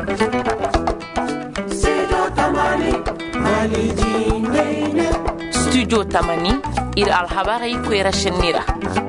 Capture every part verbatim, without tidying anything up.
Studio Tamani ir alhabari kwera shenira.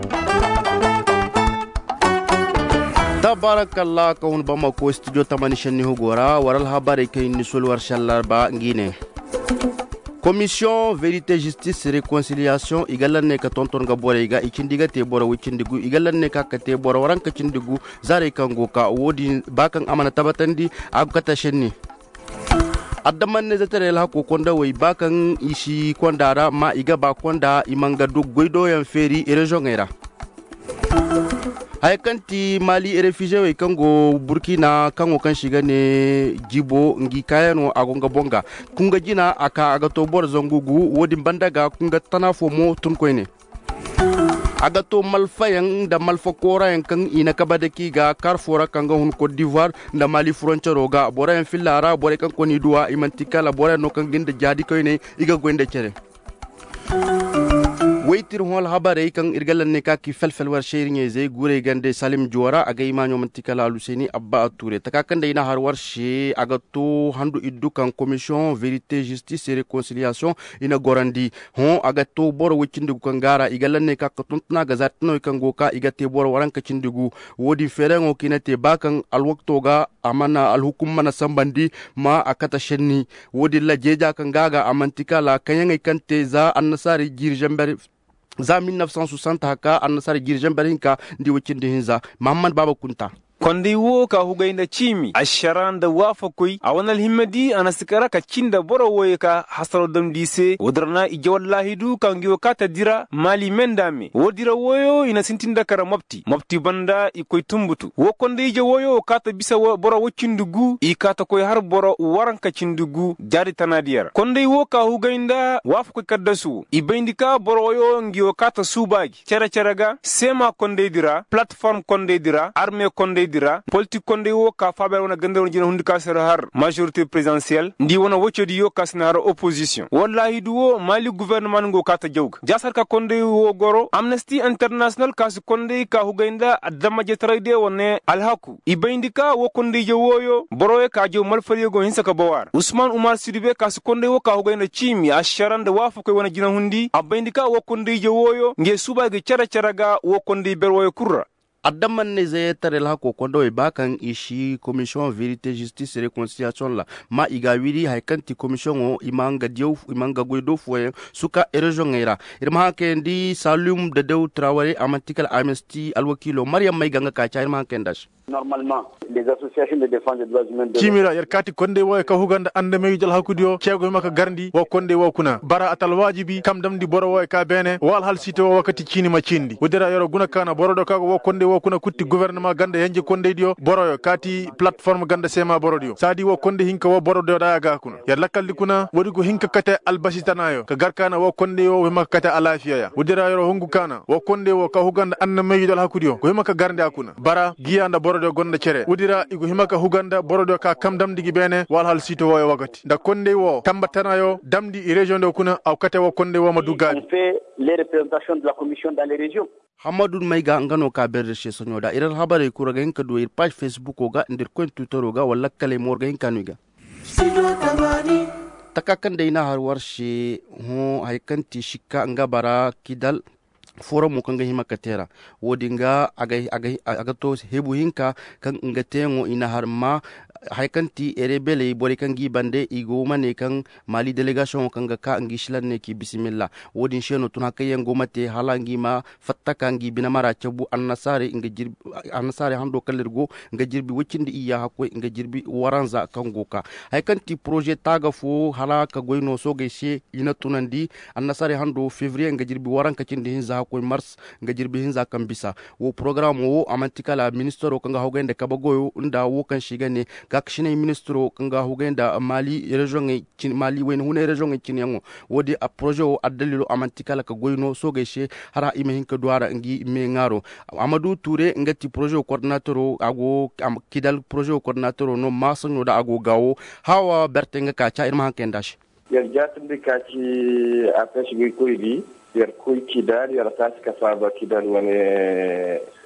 Tabarakallah kaun bama ko studio Tamani shenni hugora waral habari kay ni solwar shallarba ngine. Commission Vérité Justice Réconciliation igalanne ka tonton ga bore ga ikindiga te bore wikindigu igalanne ka ka te bore waran ka kindigu zare kango ka wodi bakan amana tabatandi agata shenni. Addaman ne zatare la ko konda way bakan ishi kondara ma iga ba konda imanga dug goido yan feri region era hay kanti Mali refugee way kango Burkina kango kan shiga ne jibo ngi kayano agonga bonga kunga jina aka aga to bor zongugu wodi bandaga kunga tanafo mo tun koyne aga to malfayan da malfakora yan kan ina kabada ki ga Carrefour kan ga hun Côte d'Ivoire da Mali frontière ga bora yan fillara bora kan koni duwa imantikala bora no kan ginda jadi koyne iga gonde cere waitir hol habare kan irgalan ne ka ki felfel war sheiringe ze gure gande Salim Juwara aga imanyo mantikala Aluseni Abba Touré takakan da ina har war she aga to handu iddu kan commission vérité justice et réconciliation ina gorandi hon aga to bor wicindu kan gara igalan ne ka tuntna ga zatno kan goka igate bor waran ka cindugu wodi ferengo kinate bakan alwakto ga amana alhukum mana sambandi ma akata shenni wodi la jeja kan gaga amantikala kanyanga kante za annasari girjamber za mille neuf cent soixante haka annasar girjan barinka ndi wicinde hinza Muhammad Baba Kunta kondi wo ka hugainda chimi asharanda wafa koi awanal himmadi anasikara ka cinda boro woye ka hasaro dam dise wodrana ije wallahi du kangiyo kata dira mali mendame wodira woyo ina sintinda kara mopti mopti banda ikoy tumbutu wo kondi ije woyo kata bisa wo boro wocindugu i kata koy har boro waranka cindugu jari tanadiyar kondi wo ka hugainda wafa koy kaddasu ibendika boro woyo ngiyo kata subagi cera ceraga sema kondi dira platform kondi dira arme kondi dira politique konde wo ka faber wona gande wona jina hundika sera har majorité présidentielle ndi wona woccodi yo kasnara opposition wallahi duwo mali gouvernement ngo kata jawg jasar ka konde wo goro amnesty international kas konde ka hugainda adama jetrayde wonne alhaku ibindika wo konde je woyo boroye ka jo malfali go hinsa ka bawar Ousmane Oumar Sidibé kas konde wo ka hugainda chimi asharande wafu ko wona jina hundi abindika wo konde je woyo nge suba ge cara caraga wo konde berwoyo kurra addaman ne zai tare la ko kondo e bakan ishi commission vérité justice et réconciliation la ma igawiri haikanti commission o imanga dio imanga goido foye suka region era irma kendi Salum de Dew Traoré amantikal amnesty alwakilo Mariam may ganga ka cha irma kendash normalement les associations de défense des droits humains Kimira yarkati konde wo ka huganda ande me jël hakudio cego maka garndi wo konde wo kuna bara atal wajibi kam damdi boro wo ka bene wal hal sito wakati chini ma chindi wudira yoro guna kana boro do ka wo konde wo kuna kutti gouvernement ganda yanje konde dio boro yo kati plateforme ganda sema boro dio sadi wo konde hinka wo boro do da ga kuna yar lakaldi kuna wodi ko hinka kate albasitanayo ka garkana wo konde wo maka kate alafiya ya wudira yoro hongu kana wo konde wo ka huganda ande me jël hakudio ko maka garndi akuna bara giyanda boro do gonda cere wudira igu himaka huganda borodo ka kam damdigi bene wal hal sito wo wakati da konde wo tambatanayo damdi i region do kuna aw kate wo konde wo madugabi on fait les représentations de la commission dans les régions Hamadou Maiga ngano ka berde she sonyoda iral habare ku raga hinka do ir page Facebook ga ndir ko Twitter ga wala kale morga hinka nuga takakan deina har warshe ho haikanti shikka ngabara kidal forum mo kanga hima katera wodinga aga aga aga to hebu hinka kan ngatengo ina harma haikanti erebele bore kangi bande igo mane kan Mali delegation kanga ka ngishilan ne ki bismillah wodin sheno tun hakayen gomate halangi ma fattaka ngi binamara chabu annasare nga jirbi annasare hando kallergo nga jirbi wocindi iya hakko nga jirbi waranza kangoka haikanti projet taga fo halaka goyno soge she ina tunandi annasare hando février nga jirbi waranka cindi hinza ko mars nga jirbi hinza kan bisa wo programme wo amantikala ministero kanga hogende kabagoyo nda wo kan shigane gakshine ministro kanga hogenda Mali region cin Mali wen hune region cin yango wodi a projet o adalilo amantikala ka goyno sogeshe hara ime hinka duara ngi me ngaro Amadou Touré ngati projet coordinateur ago am kidal projet coordinateur no masanyo da ago gawo hawa bertenga ka cha irma hankendash yar jatumbi ka ci apesh bi koydi yer koy kidal yer tas ka fa ba kidal wane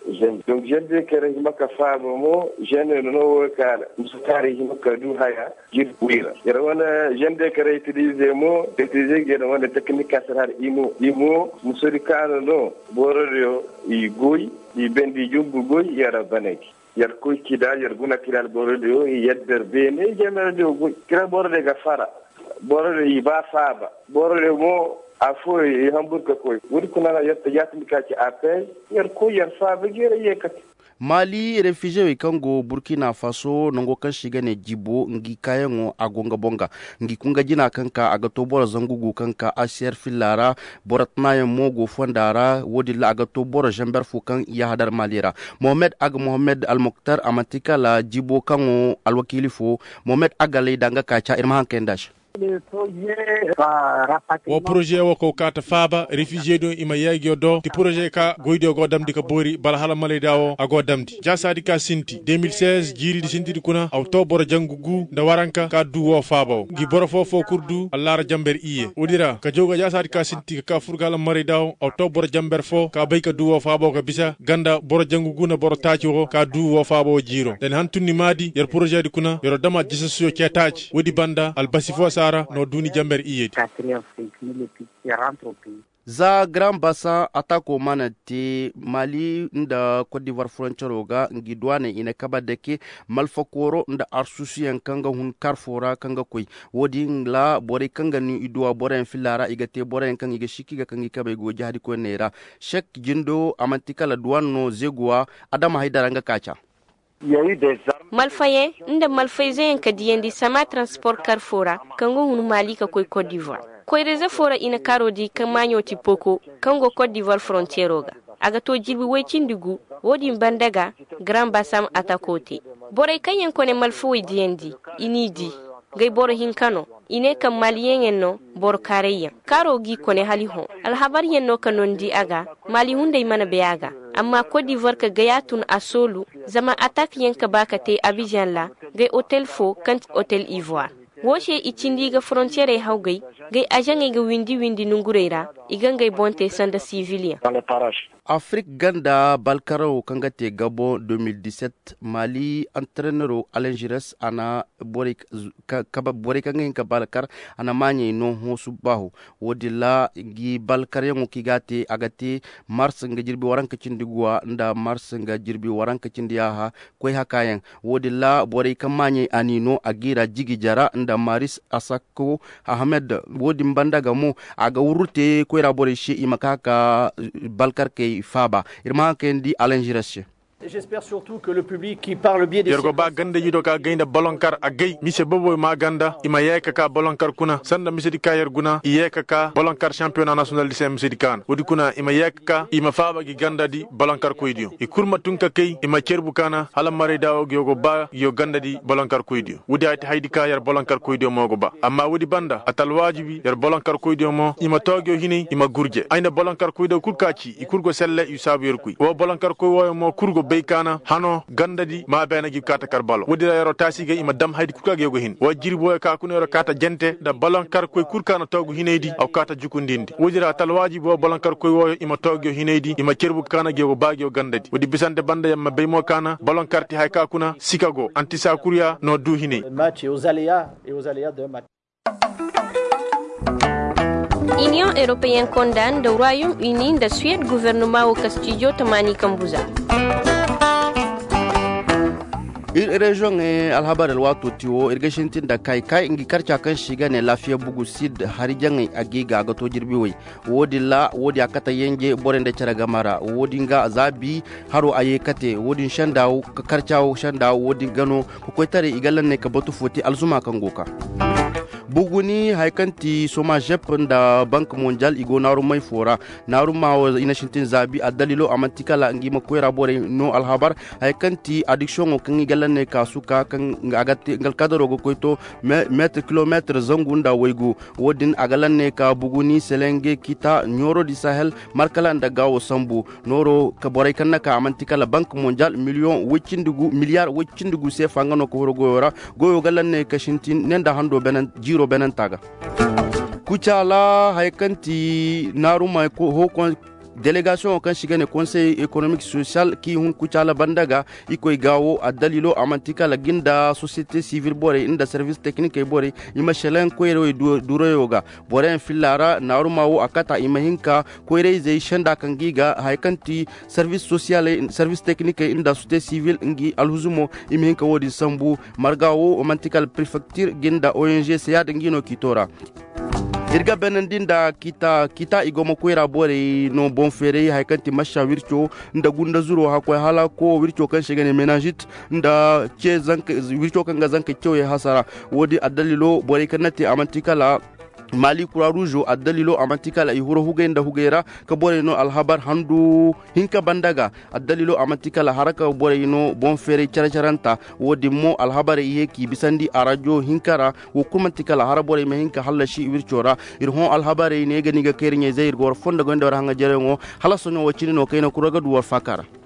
jeune donc jeune de kere himaka famo mo jeune no wo kala musukari himaka du haya jir wira yara wana jeune de kere utiliser mo utiliser gena wana technique asrar imo imo musuri kala no bororio i goy i bendi jumbu goy yara baneki yar koy kida yar guna kidal bororio i yedder bene jemere do goy kira borode ga fara bororio i ba faba bororio mo afo e hamburger koy wuri kuna yatta yatmika ci apel yar ko yar faba gere yekat Mali refugee kango Burkina Faso nongo kan shiga ne jibo ngi kayango agonga bonga ngi kunga jina kanka agato bora zangugu kanka asier filara boratna ya mogo fondara wodi la agato bora jamber fukan ya hadar malira Mohamed Ag Mohamed Al Mokhtar amatika la jibo kango alwakili fo Mohamed Agale danga kacha irma kendash wo projet wo ko kata faba réfugié do ima yagio do ti projet ka goydo go damdi ka bori bala hala maleda o ago damdi jasadi ka sinti deux mille seize jiri di sinti di kuna auto boro jangugu da waranka ka du wo faba gi boro fofo kurdu allara jamber iye odira ka joga jasadi ka sinti ka furgala maleda o auto boro jamber fo ka bay ka du wo faba ka bisa ganda boro jangugu na boro taci o ka du wo faba o jiro den hantunni madi yer projet di kuna yoro dama jisasu ke taci wodi banda al basifo sara no duni jamber iyeti za Grand Bassin atako mana te Mali nda Côte d'Ivoire frontière ga ngi douane ina kaba deke malfakoro nda arsusiyan kanga hun karfora kanga koy wodi ngla bore kanga ni idwa bore filara igate bore kanga iga shikiga kanga kaba go jahdi ko nera Cheikh Jindo amantika la douane no zegwa Adama Haidara nga kacha malfaye nda malfaizen ka diendi sama transport carfora kango hun Mali ka koy Côte d'Ivoire koy reza fora ina karodi kan manyo tipoko kango Côte d'Ivoire frontière ga aga to jirbi waycindigu wodi bandaga Grand Bassam atakote bore kayen kone malfoy diendi inidi gay boro hinkano ine kam Malien enno bor kareya karo gi kone hali hon alhabar yenno kanondi aga Mali hunde mana beaga amma Côte d'Ivoire ka gayatun asolu zama attaque yenka bakate Abidjan la gay hotel fo kant hotel Ivoire woshe icindiga frontiere hawgay gay ajange ga windi windi nungureira igangay bonte sanda civilian Afrique ganda balkaro kangate Gabon deux mille dix-sept Mali entraîneur Alain Giresse ana borik kaba borik ngenka balkar ana manye no ho subahu wodilla gi balkar yango kigate agate mars nga jirbi waranka cindigwa nda mars nga jirbi waranka cindiyaha koy hakayen wodilla borik manye anino agira jigi jara nda Maris Asako Ahmed wodi mbandaga mo aga wurute koy rabore shi imakaka balkar ke faba irma kendi Alain Giresse. J'espère surtout que le public qui parle bien des Yergo ba ganda yido ka gainda balonkar a gay mise bobo ma ganda ima yeka ka balonkar kuna sanda mise di kayer guna yeka ka balonkar championnat national di sem sidi kan wodi kuna ima yeka ka ima faba gi ganda di balonkar koydio e kurma tunka kay ima cerbu kana hala mare dawo yogo ba yo ganda di balonkar koydio wodi ati haydi ka yer balonkar koydio mogo ba amma wodi banda atal wajibi yer balonkar koydio mo ima togyo hini ima gurje ayna balonkar koydio kurkaci e kurgo selle yu sabu yer kuy wo balonkar koy wo mo kurgo beykana hano gandadi ma bena gi kata karbalo wodi yero tasiga ima dam haydi kukage yogo hin wa jirbo ka kuno yero kata jente da balankar koy kurkana togu hinedi aw kata jukundindi wodi ra talwaji bo balankar koy wo ima togyo hinedi ima cerbu kana ge go bagyo gandadi wodi bisande banda yamma beymo kana balankar ti hay ka kuna Chicago antisa kuria no du hine match et aux aléas et aux aléas de match. Union européenne condamne le Royaume-Uni de Suède gouvernement au Castillo Tamani Kambuza. Ir region e alhabar alwato tiwo irgashintin da kai kai ingi karcha kan shiga ne lafiya bugu sid harijan agiga ga to jirbi wai wodi la wodi akata yenge borende charaga mara wodi nga zabi haro aye kate wodi shandawo karchawo shandawo wodi gano ko tare igalan ne ka batu foti alzuma kan goka buguni haikanti soma jepn da bank mondial igo naru mai fora naru mawo ina shintin zabi adalilo amantikala ngi makoira bore no alhabar haikanti addiction kan igalan ne kasuka kan agati ngal kadaro go koito metre kilometre zangunda waygu wodin agalan ne ka buguni selenge kita nyoro di sahel markala da gawo sambu noro ka bore kan naka amantikala bank mondial million wiccindugu milliard wiccindugu se fangano ko horogoyora goyo galan ne ka shintin nenda hando benen jiro benen taga kuchala haikanti naruma ko ho délégation kan shigane conseil économique social ki hun kucala bandaga ikoy gawo a dalilo amantika la ginda société civile bore inda service technique bore ima shelen koyro duroyoga bore en fillara narumawo akata ima hinka koyre zai shanda kan giga haikanti service social service technique inda société civile ngi alhuzumo ima hinka wodi sambu margawo amantika prefecture ginda O N G seya dingino kitora irga benendinda kita kita igomo kwera bore no bon fere haikanti masha wircho nda gunda zuro hakwa hala ko wircho kan shigane menajit nda ke zanka wircho kan ga zanka kyoye hasara wodi adalilo bore kanati amantikala mali kura rouge a dalilo amantika la ihuro hugenda hugera ka bore no alhabar handu hinka bandaga a dalilo amantika la haraka bore no bon fere characharanta wodi mo alhabar yeki bisandi arajo hinkara wo kumantika la harabore me hinka halashi wirchora irhon alhabar ne gani ga kerinye zair gor fonda gonda hanga jerengo halasonyo wachini no kayna kuraga duwar fakara